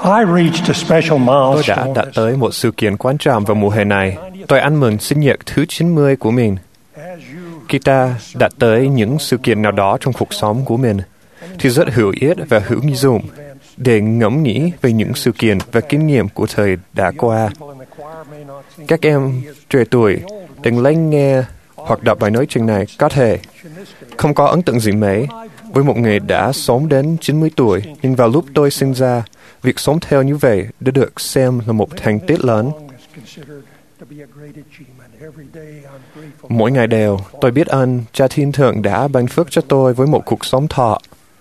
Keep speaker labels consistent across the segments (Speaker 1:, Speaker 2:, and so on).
Speaker 1: Tôi đã đạt tới một sự kiện quan trọng vào mùa hè này. Tôi ăn mừng sinh nhật thứ 90 của mình. Khi ta đạt tới những sự kiện nào đó trong cuộc sống của mình, thì rất hữu ích và hữu dụng để ngẫm nghĩ về những sự kiện và kinh nghiệm của thời đã qua. Các em trẻ tuổi từng lắng nghe hoặc đọc bài nói chuyện này có thể không có ấn tượng gì mấy với một người đã sống đến 90 tuổi, nhưng vào lúc tôi sinh ra, việc sống theo như vậy đã được xem là một thành tích lớn. Mỗi ngày đều, tôi biết ơn Cha Thiên Thượng đã ban phước cho tôi với một cuộc sống thọ.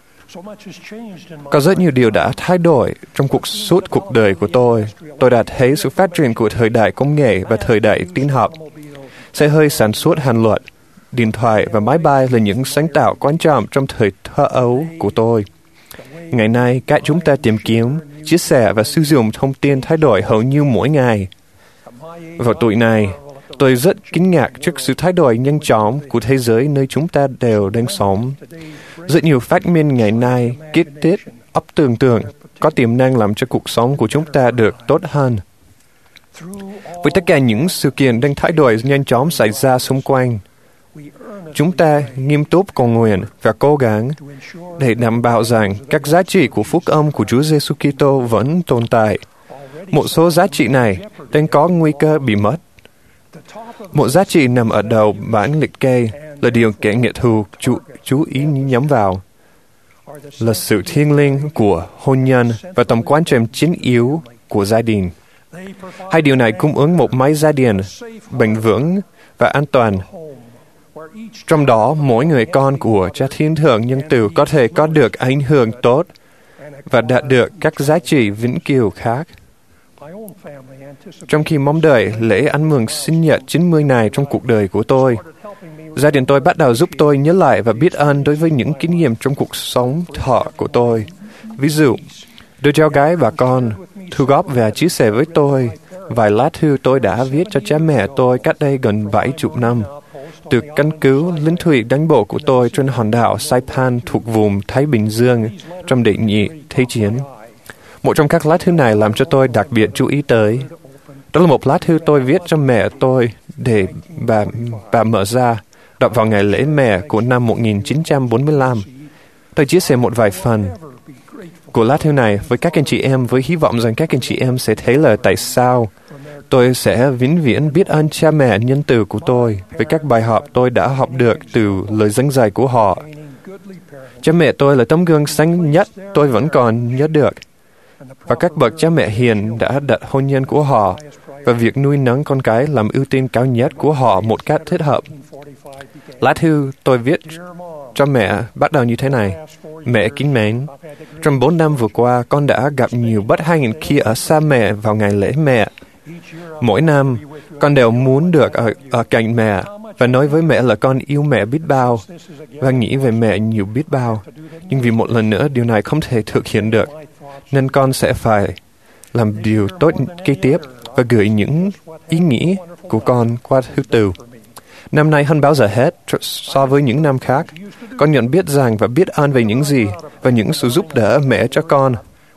Speaker 1: Có rất nhiều điều đã thay đổi trong suốt cuộc đời của tôi. Tôi đã thấy sự phát triển của thời đại công nghệ và thời đại tin học. Xe hơi sản xuất hàng loạt, điện thoại và máy bay là những sáng tạo quan trọng trong thời thơ ấu của tôi. Ngày nay, cách chúng ta tìm kiếm, chia sẻ và sử dụng thông tin thay đổi hầu như mỗi ngày. Vào tuổi này, tôi rất kinh ngạc trước sự thay đổi nhanh chóng của thế giới nơi chúng ta đều đang sống. Rất nhiều phát minh ngày nay, kích thích, óc tưởng tượng, có tiềm năng làm cho cuộc sống của chúng ta được tốt hơn. Với tất cả những sự kiện đang thay đổi nhanh chóng xảy ra xung quanh, chúng ta nghiêm túc cầu nguyện và cố gắng để đảm bảo rằng các giá trị của phúc âm của Chúa Giêsu Kitô vẫn tồn tại. Một số giá trị này đang có nguy cơ bị mất. Một giá trị nằm ở đầu bảng liệt kê là điều kẻ nghệ thuật chú ý nhắm vào, là sự thiêng liêng của hôn nhân và tầm quan trọng chính yếu của gia đình. Hai điều này cung ứng một mái gia đình bền vững và an toàn. Trong đó, mỗi người con của Cha Thiên Thượng nhân từ có thể có được ảnh hưởng tốt và đạt được các giá trị vĩnh cửu khác. Trong khi mong đợi lễ ăn mừng sinh nhật 90 này trong cuộc đời của tôi, gia đình tôi bắt đầu giúp tôi nhớ lại và biết ơn đối với những kinh nghiệm trong cuộc sống thọ của tôi. Ví dụ, đứa cháu gái và con thu góp và chia sẻ với tôi vài lá thư tôi đã viết cho cha mẹ tôi cách đây gần 70 năm, từ căn cứ lính thủy đánh bộ của tôi trên hòn đảo Saipan thuộc vùng Thái Bình Dương trong đệ nhị Thế chiến. Một trong các lá thư này làm cho tôi đặc biệt chú ý tới. Đó là một lá thư tôi viết cho mẹ tôi để bà mở ra, đọc vào ngày lễ mẹ của năm 1945. Tôi chia sẻ một vài phần của lá thư này với các anh chị em với hy vọng rằng các anh chị em sẽ thấy là tại sao tôi sẽ vĩnh viễn biết ơn cha mẹ nhân từ của tôi với các bài học tôi đã học được từ lời dẫn dạy của họ. Cha mẹ tôi là tấm gương sáng nhất tôi vẫn còn nhớ được. Và các bậc cha mẹ hiền đã đặt hôn nhân của họ và việc nuôi nấng con cái làm ưu tiên cao nhất của họ một cách thích hợp. Lá thư tôi viết cho mẹ bắt đầu như thế này. Mẹ kính mến, trong 4 năm vừa qua, con đã gặp nhiều bất hạnh khi ở xa mẹ vào ngày lễ mẹ. Mỗi năm, con đều muốn được ở cạnh mẹ và nói với mẹ là con yêu mẹ biết bao và nghĩ về mẹ nhiều biết bao. Nhưng vì một lần nữa, điều này không thể thực hiện được, nên con sẽ phải làm điều tốt kế tiếp và gửi những ý nghĩ của con qua thư từ. Năm nay hơn bao giờ hết so với những năm khác, con nhận biết rằng và biết ơn về những gì và những sự giúp đỡ mẹ cho con.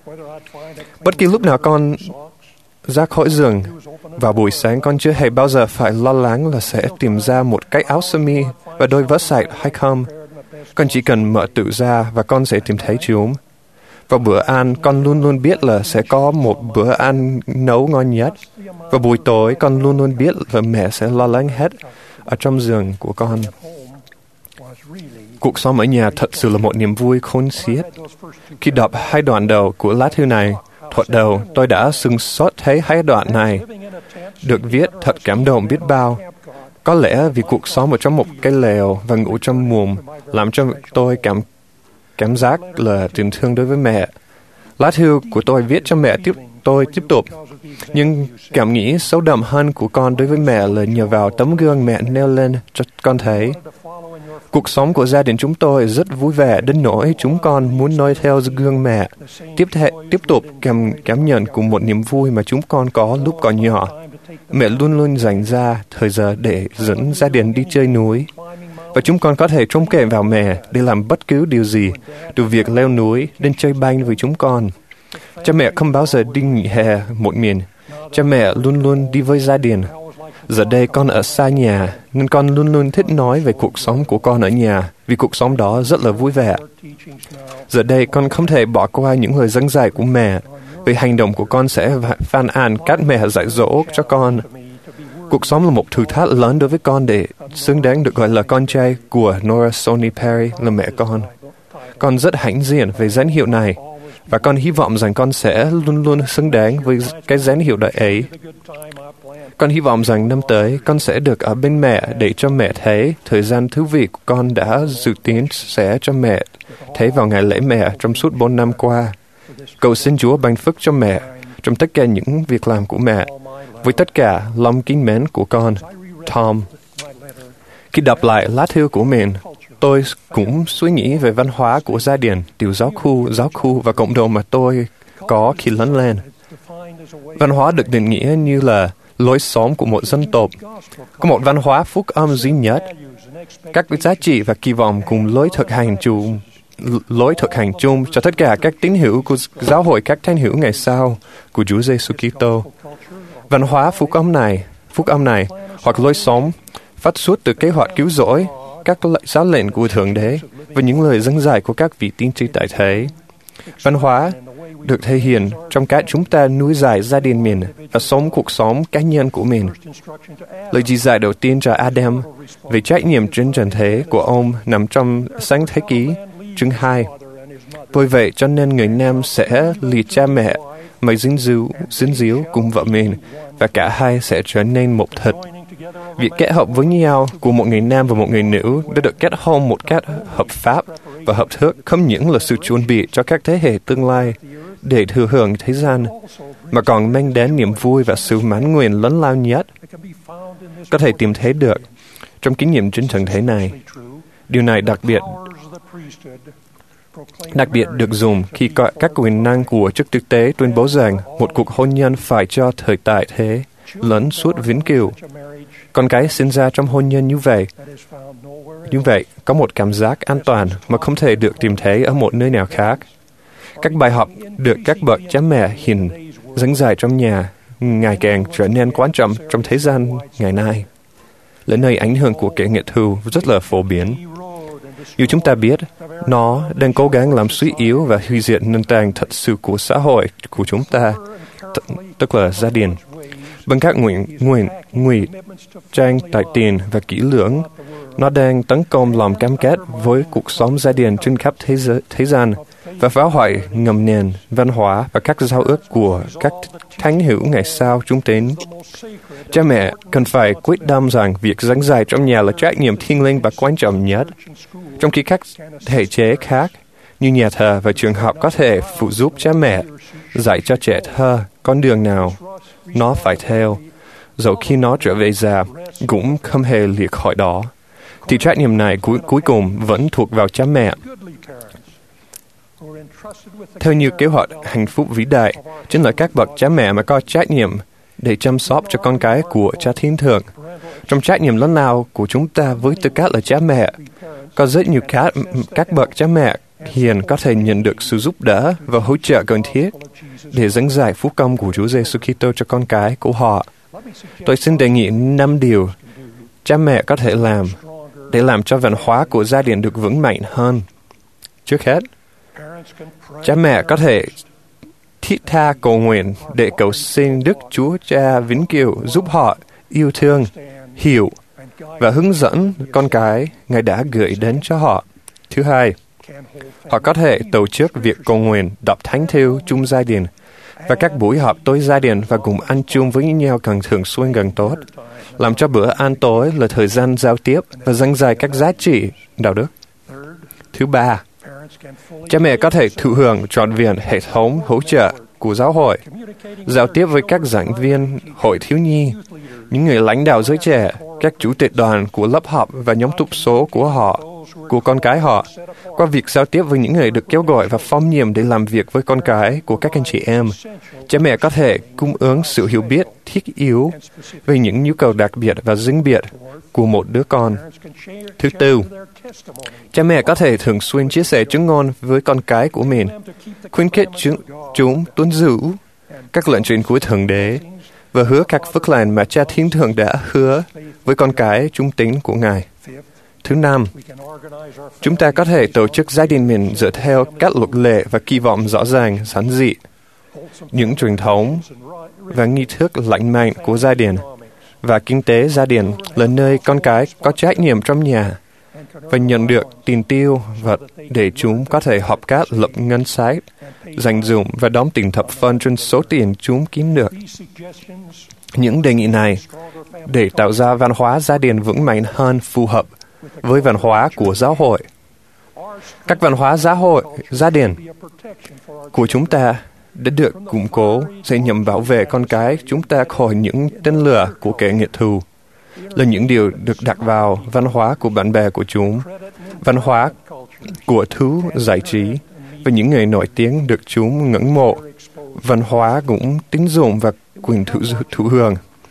Speaker 1: Bất kỳ lúc nào con ra khỏi giường vào buổi sáng, con chưa hề bao giờ phải lo lắng là sẽ tìm ra một cái áo sơ mi và đôi vớ sạch hay không. Con chỉ cần mở tủ ra và con sẽ tìm thấy chúng. Vào bữa ăn, con luôn luôn biết là sẽ có một bữa ăn nấu ngon nhất. Vào buổi tối, con luôn luôn biết là mẹ sẽ lo lắng hết ở trong giường của con. Cuộc sống ở nhà thật sự là một niềm vui khôn xiết. Khi đọc hai đoạn đầu của lá thư này, thoạt đầu tôi đã sửng sốt thấy hai đoạn này được viết thật cảm động biết bao. Có lẽ vì cuộc sống ở trong một cái lều và ngủ trong buồng làm cho tôi cảm giác là tình thương đối với mẹ. Lá thư của tôi viết cho mẹ tôi tiếp tục. Nhưng cảm nghĩ sâu đậm hơn của con đối với mẹ là nhờ vào tấm gương mẹ nêu lên cho con thấy. Cuộc sống của gia đình chúng tôi rất vui vẻ đến nỗi chúng con muốn noi theo gương mẹ, tiếp tục cảm nhận cùng một niềm vui mà chúng con có lúc còn nhỏ. Mẹ luôn luôn dành ra thời giờ để dẫn gia đình đi chơi núi. Và chúng con có thể trông cậy vào mẹ để làm bất cứ điều gì, từ việc leo núi đến chơi banh với chúng con. Cha mẹ không bao giờ đi nghỉ hè một mình. Cha mẹ luôn luôn đi với gia đình. Giờ đây con ở xa nhà, nên con luôn luôn thích nói về cuộc sống của con ở nhà, vì cuộc sống đó rất là vui vẻ. Giờ đây con không thể bỏ qua những lời dẫn dạy của mẹ, vì hành động của con sẽ phàn nàn các mẹ dạy dỗ cho con. Cuộc sống là một thử thách lớn đối với con để xứng đáng được gọi là con trai của Nora Sony Perry là mẹ con. Con rất hãnh diện về danh hiệu này, và con hy vọng rằng con sẽ luôn luôn xứng đáng với cái danh hiệu ấy. Con hy vọng rằng năm tới con sẽ được ở bên mẹ để cho mẹ thấy thời gian thú vị của con đã dự tính sẽ cho mẹ thấy vào ngày lễ mẹ trong suốt 4 năm qua. Cầu xin Chúa ban phước cho mẹ trong tất cả những việc làm của mẹ, với tất cả lòng kính mến của con, Tom. Khi đọc lại lá thư của mình, tôi cũng suy nghĩ về văn hóa của gia đình, tiểu giáo khu và cộng đồng mà tôi có khi lớn lên. Văn hóa được định nghĩa như là lối sống của một dân tộc. Có một văn hóa phúc âm duy nhất. Các giá trị và kỳ vọng cùng lối thực hành chung cho tất cả các tín hữu của giáo hội các thánh hữu ngày sau của Chúa Giêsu Kitô. Văn hóa phúc âm này hoặc lối sống phát xuất từ kế hoạch cứu rỗi, các giáo lệnh của Thượng Đế và những lời dẫn dạy của các vị tiên tri tại thế. Văn hóa được thể hiện trong cách chúng ta nuôi dạy gia đình mình và sống cuộc sống cá nhân của mình. Lời chỉ dạy đầu tiên cho Adam về trách nhiệm trên trần thế của ông nằm trong Sáng Thế Ký, chương 2. Vì vậy cho nên người nam sẽ lìa cha mẹ mà dính díu cùng vợ mình, và cả hai sẽ trở nên một thịt. Việc kết hợp với nhau của một người nam và một người nữ đã được kết hôn một cách hợp pháp và hợp thức, không những là sự chuẩn bị cho các thế hệ tương lai để thừa hưởng thế gian, mà còn mang đến niềm vui và sự mãn nguyện lớn lao nhất có thể tìm thấy được trong kinh nghiệm trên trần thế này. Điều này đặc biệt được dùng khi các quyền năng của chức thực tế tuyên bố rằng một cuộc hôn nhân phải cho thời tại thế lớn suốt vĩnh cửu. Con cái sinh ra trong hôn nhân như vậy có một cảm giác an toàn mà không thể được tìm thấy ở một nơi nào khác. Các bài học được các bậc cha mẹ hiền dẫn dạy trong nhà ngày càng trở nên quan trọng trong thế gian ngày nay. Lần này ảnh hưởng của kẻ nghiệt thù rất là phổ biến. Như chúng ta biết, nó đang cố gắng làm suy yếu và hủy diệt nền tảng thật sự của xã hội của chúng ta, tức là gia đình. Bằng các ngụy trang tài tiền và kỹ lưỡng, nó đang tấn công lòng cam kết với cuộc sống gia đình trên khắp thế gian và phá hoại ngầm nền văn hóa và các giao ước của các thánh hữu ngày sau chúng đến. Cha mẹ cần phải quyết tâm rằng việc giảng dạy trong nhà là trách nhiệm thiêng liêng và quan trọng nhất, trong khi các thể chế khác như nhà thờ và trường học có thể phụ giúp cha mẹ dạy cho trẻ thơ con đường nào nó phải theo, dẫu khi nó trở về già cũng không hề liệt khỏi đó, thì trách nhiệm này cuối cùng vẫn thuộc vào cha mẹ. Theo như kế hoạch hạnh phúc vĩ đại, chính là các bậc cha mẹ mà có trách nhiệm để chăm sóc cho con cái của Cha Thiên Thượng. Trong trách nhiệm lớn lao của chúng ta với tư cách là cha mẹ, có rất nhiều các bậc cha mẹ hiền có thể nhận được sự giúp đỡ và hỗ trợ cần thiết để dẫn dạy phúc âm của Chúa Giêsu Kitô cho con cái của họ. Tôi xin đề nghị 5 điều cha mẹ có thể làm để làm cho văn hóa của gia đình được vững mạnh hơn. Trước hết, cha mẹ có thể thiết tha cầu nguyện để cầu xin Đức Chúa Cha vĩnh cửu giúp họ yêu thương, hiểu và hướng dẫn con cái Ngài đã gửi đến cho họ. Thứ hai, họ có thể tổ chức việc cầu nguyện, đọc thánh thư chung gia đình và các buổi họp tối gia đình và cùng ăn chung với nhau càng thường xuyên càng tốt, làm cho bữa ăn tối là thời gian giao tiếp và giảng dạy các giá trị đạo đức. Thứ ba, cha mẹ có thể thụ hưởng trọn vẹn hệ thống hỗ trợ của giáo hội, giao tiếp với các giảng viên hội thiếu nhi, những người lãnh đạo giới trẻ, các chủ tịch đoàn của lớp học và nhóm túc số của họ, của con cái họ qua việc giao tiếp với những người được kêu gọi và phong nhiệm để làm việc với con cái của các anh chị em. Cha mẹ có thể cung ứng sự hiểu biết thiết yếu về những nhu cầu đặc biệt và riêng biệt của một đứa con. Thứ tư, cha mẹ có thể thường xuyên chia sẻ chứng ngôn với con cái của mình, khuyến khích chúng tuân giữ các lệnh truyền của Thượng Đế và hứa các phước lành mà Cha Thiên Thượng đã hứa với con cái trung tín của Ngài. Thứ năm, chúng ta có thể tổ chức gia đình mình dựa theo các luật lệ và kỳ vọng rõ ràng, giản dị. Những truyền thống và nghi thức lãnh mạnh của gia đình và kinh tế gia đình là nơi con cái có trách nhiệm trong nhà và nhận được tiền tiêu và để chúng có thể hợp tác lập ngân sách, dành dụm và đóng tiền thập phân trên số tiền chúng kiếm được. Những đề nghị này để tạo ra văn hóa gia đình vững mạnh hơn phù hợp với văn hóa của giáo hội. Các văn hóa gia đình của chúng ta đã được củng cố sẽ nhằm bảo vệ con cái chúng ta khỏi những tên lửa của kẻ nghiệt thù, là những điều được đặt vào văn hóa của bạn bè của chúng, văn hóa của thú giải trí và những người nổi tiếng được chúng ngưỡng mộ, văn hóa cũng tín dụng và quyền thụ hưởng.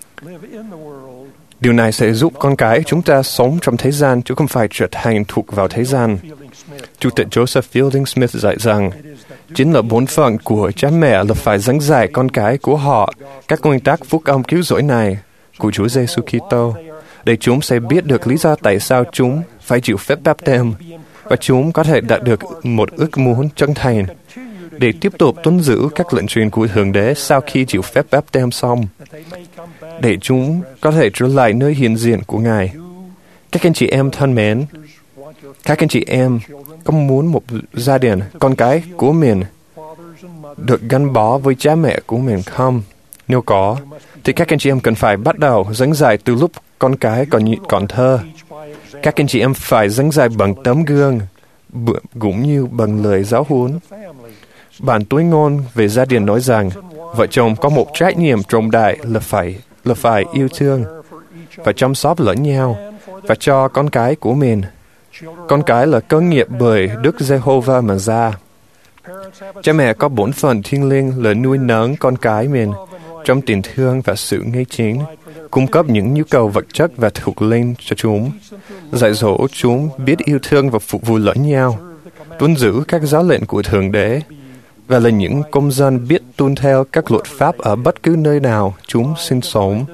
Speaker 1: Điều này sẽ giúp con cái chúng ta sống trong thế gian chứ không phải trở thành thuộc vào thế gian. Chủ tịch Joseph Fielding Smith dạy rằng, chính là bổn phận của cha mẹ là phải dẫn dạy con cái của họ các nguyên tắc phúc âm cứu rỗi này của Chúa Giêsu Kitô, để chúng sẽ biết được lý do tại sao chúng phải chịu phép báp-têm và chúng có thể đạt được một ước muốn chân thành để tiếp tục tuân giữ các lệnh truyền của Thượng Đế sau khi chịu phép báp-têm xong, để chúng có thể trở lại nơi hiện diện của Ngài. Các anh chị em thân mến, các anh chị em có muốn một gia đình, con cái của mình được gắn bó với cha mẹ của mình không? Nếu có, thì các anh chị em cần phải bắt đầu dẫn dạy từ lúc con cái còn thơ. Các anh chị em phải dẫn dạy bằng tấm gương, cũng như bằng lời giáo huấn. Bản tuyên ngôn về gia đình nói rằng, vợ chồng có một trách nhiệm trọng đại là phải yêu thương và chăm sóc lẫn nhau và cho con cái của mình. Con cái là cơ nghiệp bởi Đức Giê-hô-va mà ra. Cha mẹ có bổn phận thiêng liêng là nuôi nấng con cái mình trong tình thương và sự ngay chính, cung cấp những nhu cầu vật chất và thuộc linh cho chúng, dạy dỗ chúng biết yêu thương và phục vụ lẫn nhau, tuân giữ các giáo lệnh của Thượng Đế, và là những công dân biết tuân theo các luật pháp ở bất cứ nơi nào chúng sinh sống.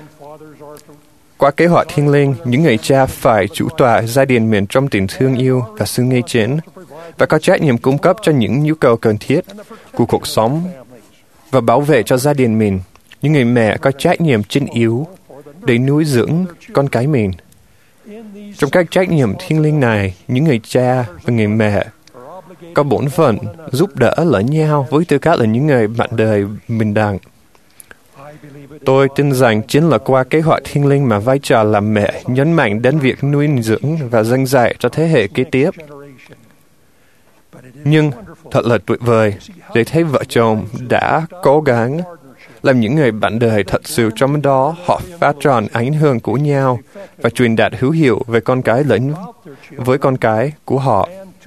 Speaker 1: Qua kế hoạch thiêng liêng, những người cha phải chủ tọa gia đình mình trong tình thương yêu và sự ngay chính, và có trách nhiệm cung cấp cho những nhu cầu cần thiết của cuộc sống và bảo vệ cho gia đình mình. Những người mẹ có trách nhiệm chính yếu để nuôi dưỡng con cái mình. Trong các trách nhiệm thiêng liêng này, những người cha và người mẹ có bổn phận giúp đỡ lẫn nhau với tư cách là những người bạn đời bình đẳng. Tôi tin rằng chính là qua kế hoạch thiêng liêng mà vai trò làm mẹ nhấn mạnh đến việc nuôi dưỡng và dâng dạy cho thế hệ kế tiếp. Nhưng thật là tuyệt vời để thấy vợ chồng đã cố gắng làm những người bạn đời thật sự, trong đó họ phát tròn ảnh hưởng của nhau và truyền đạt hữu hiệu về con cái lẫn với con cái của họ.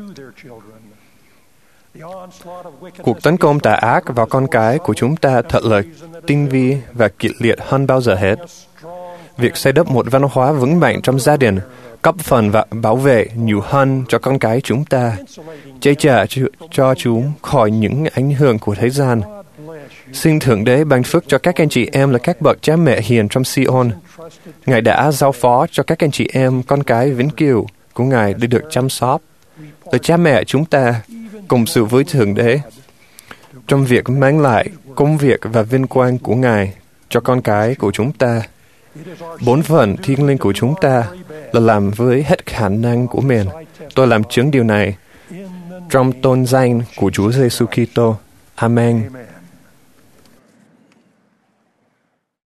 Speaker 1: Cuộc tấn công tà ác vào con cái của chúng ta thật là tinh vi và kịch liệt hơn bao giờ hết. Việc xây đắp một văn hóa vững mạnh trong gia đình, cấp phần và bảo vệ nhiều hơn cho con cái chúng ta, che chở cho chúng khỏi những ảnh hưởng của thế gian. Xin Thượng Đế ban phước cho các anh chị em là các bậc cha mẹ hiền trong Sion. Ngài đã giao phó cho các anh chị em con cái vĩnh cửu của Ngài để được chăm sóc. Là cha mẹ chúng ta cùng sự với Thượng Đế trong việc mang lại công việc và vinh quang của Ngài cho con cái của chúng ta. Bổn phận thiêng liêng của chúng ta là làm với hết khả năng của mình. Tôi làm chứng điều này trong tôn danh của Chúa Giêsu Kitô. Amen.